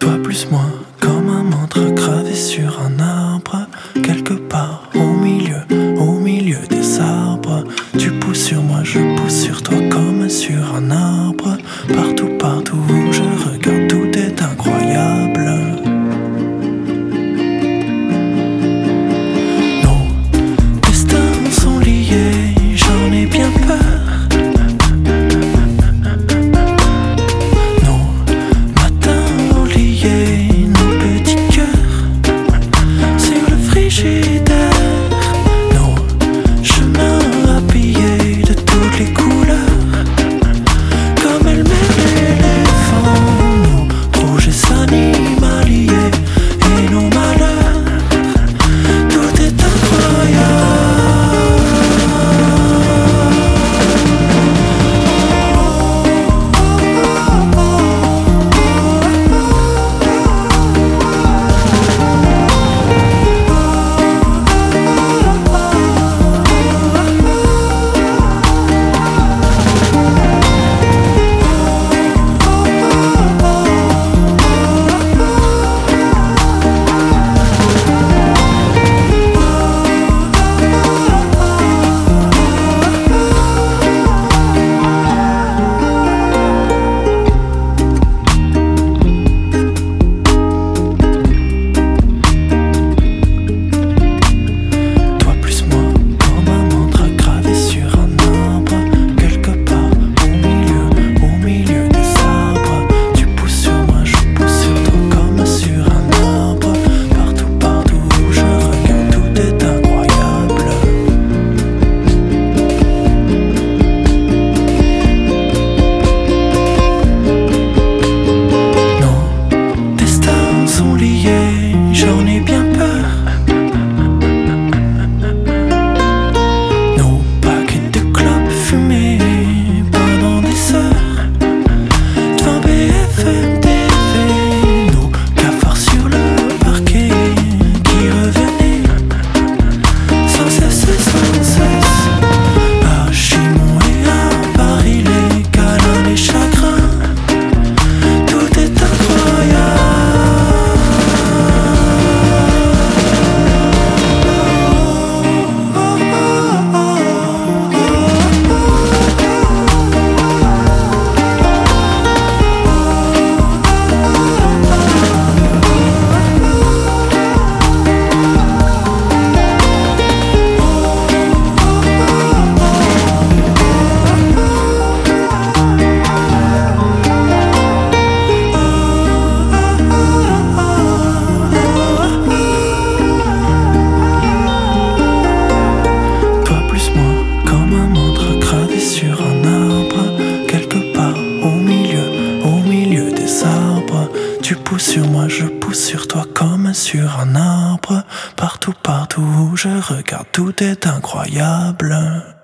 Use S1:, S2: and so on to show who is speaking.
S1: Toi plus moi, comme un mantra gravé sur un arbre. Quelque part au milieu des arbres. Tu pousses sur moi, je pousse sur toi comme sur un arbre. Partout, partout où je regarde, tout est incroyable. Nos destins sont liés, j'en ai bien peur. Nos matins oubliés, nos petits cœurs sur le frigidaire. Nos chemins habillés de toutes les couleurs, comme elle met l'éléphant. Nos projets animaliers et nos malheurs, tout est incroyable. J'en ai bien peur. Nos paquets de clopes fumées pendant des heures devant BFM TV. Nos cafards sur le parquet qui revenaient sans cesse, sans cesse. À Chimon et à Paris, les câlins, les chagrins, tout est incroyable. Sur un arbre, quelque part au milieu des arbres. Tu pousses sur moi, je pousse sur toi comme sur un arbre. Partout, partout où je regarde, tout est incroyable.